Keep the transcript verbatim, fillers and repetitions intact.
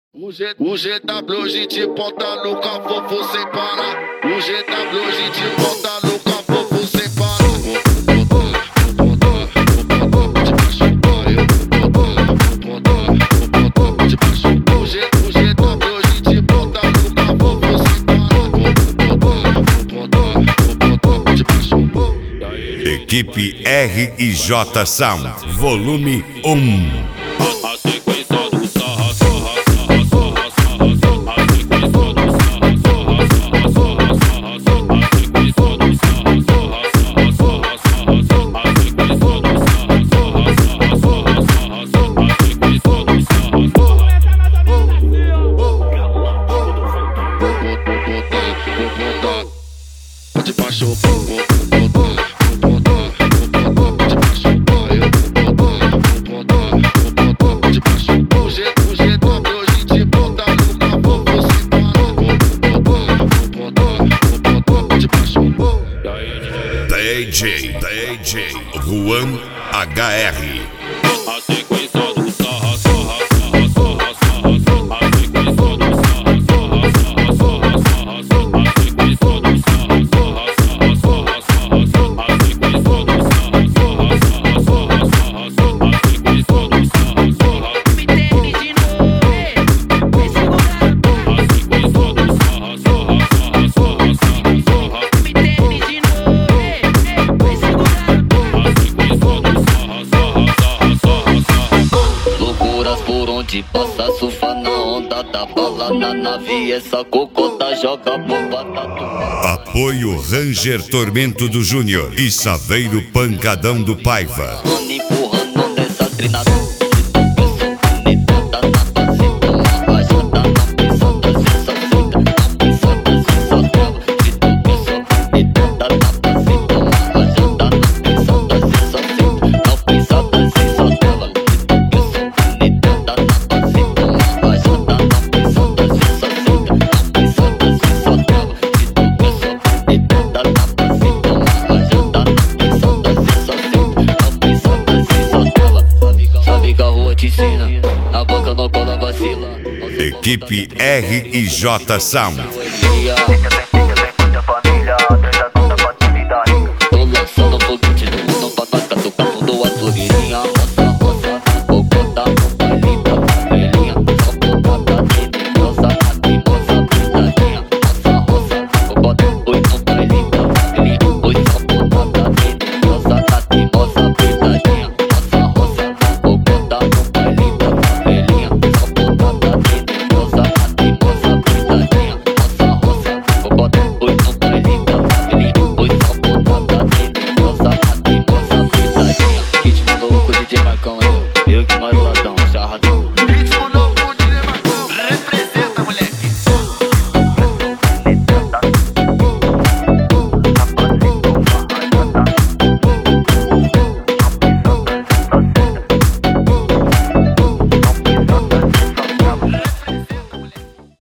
O, G, o G W G te bota no cafofo sem parar. O G W G te bota no cafofo sem parar. O G, o G W G te bota no cafofo sem parar. Equipe R I J Sound, volume um. De baixo, D J, D J Juan H R. A sequência do sarra, sarra, sarra, sarra, sarra, sarra. A sequência do sarra, sarra, sarra, sarra, sarra, sarra. A sequência do sarra, sarra, sarra, sarra, sarra, sarra. A sequência do sarra, sarra, sarra, sarra, sarra, sarra. A sequência do sarra, sarra. Me termine de novo, me segura. A sequência do sarra, sarra, sarra, sarra, sarra, sarra. Me termine de novo, me segura. A sequência do sarra, sarra, sarra, sarra, sarra. Loucuras por onde passa, surfa na onda da bala na nave. Essa cocota joga bomba, tá. Apoio Ranger Tormento do Júnior e Saveiro Pancadão do Paiva. Empurrando nessa trinada. A boca não cola vacila. Equipe R I J Sound. Poesia.